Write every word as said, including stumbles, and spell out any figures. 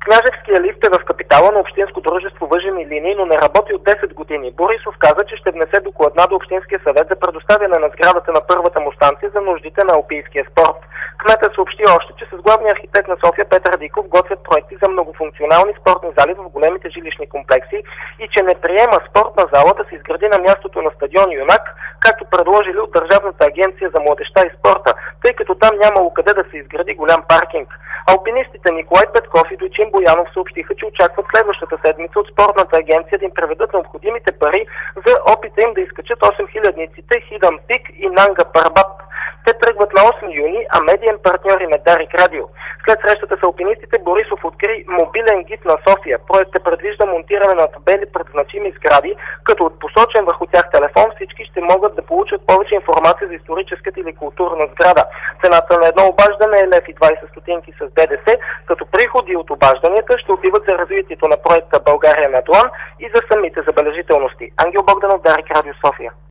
Княжевския лифт е в капитала на общинско дружество Въжени линии, но не работи от десет години. Борисов каза, че ще внесе докладна до Общинския съвет за предоставяне на сградата на първата му станция за нуждите на алпийския спорт. Кметът съобщи още, че с главния архитект на София Петър Диков готвят проекти за многофункционални спортни зали в големите жилищни комплекси и че не приема спортна зала да се изгради на мястото на стадион Юнак, както предложили от Държавната агенция за младежта и спорта, тъй като там нямало къде да се изгради голям паркинг. Алпинистите Николай Петков и Дойчин Боянов съобщиха, че очакват следващата седмица от спортната агенция да им преведат необходимите пари за опита им да изкачат осем хилядниците Хидън Пик и Нанга Парбат. Те тръгват на осми юни, а медиен партньор им е Дарик Радио. След срещата с алпинистите Борисов откри мобилен гид на София. Проектът предвижда монтиране на табели пред значими сгради, като от посочен върху тях телефон всички ще могат да получат повече информация за историческата или културна сграда. Цената на едно обаждане е лев и двайсет стотинки с ДДС, като приходи от обажданията ще отиват за развитието на проекта България на длан и за самите забележителности. Ангел Богданов, Дарик Радио, София.